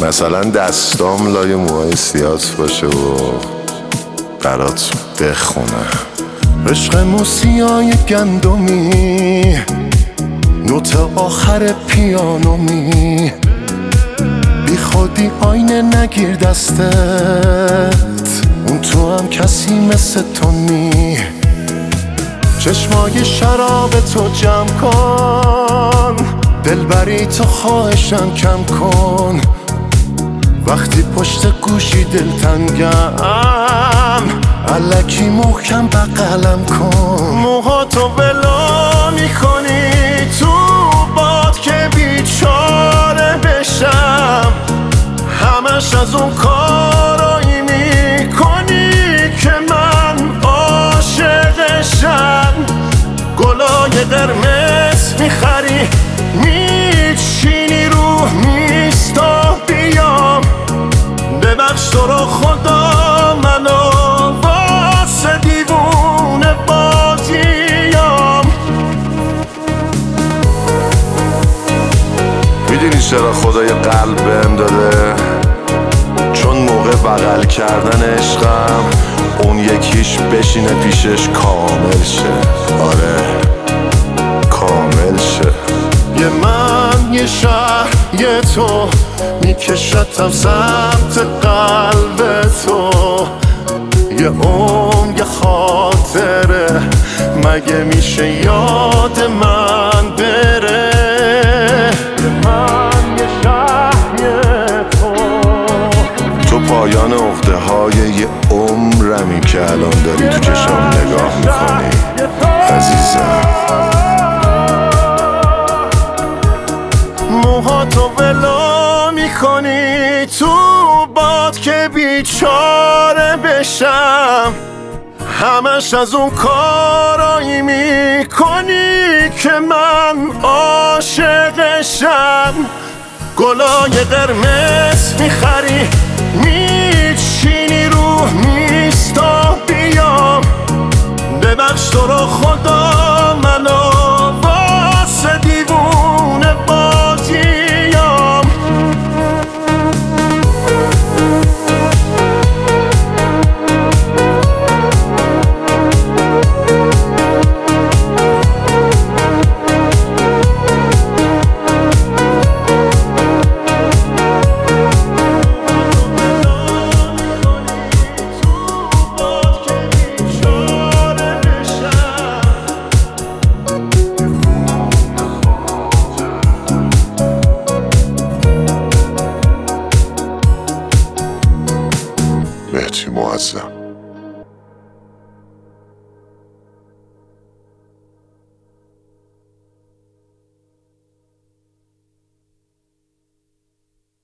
مثلا دستام لای موهای سیاس باشه و برات بخونه. عشق موسیای گندمی، نوت آخر پیانومی، بی خودی آینه نگیر دستت، اون تو هم کسی مثل تو نی. چشمای شراب تو جمع کن، دلبری تو خواهشم کم کن. وقتی پشت گوشی دلتنگم، الکی محکم بغلم کن. موهاتو بلا میکنی تو باد که بیچاره بشم، همش از اون کارایی میکنی که من عاشقشم. گلای قرمز میخری میچینی رو میستا، بیام ببخش تو رو خدا، منو واسه دیوونه بازیام. میدونی چرا خدا یه قلب بهم داده؟ چون موقع بغل کردن عشقم اون یکیش بشینه پیشش کامل شه. آره کامل شه. یه من یه شهر یه تو، میکشتم سمت قلب تو. یه یه خاطره، مگه میشه یاد من بره؟ یه من یه شهر یه تو پایان عقده های یه عمرمی که الان داری تو چشام نگاه میکنی عزیزم. موهاتو ولو میکنی تو باد که بیچاره بشم، همش از اون کارایی میکنی که من عاشقشم. گلای قرمز میخری میچینی رو میستا، بیام ببخش تو رو خدا، منو واسه دیوونه بازیام. مهدی معظم.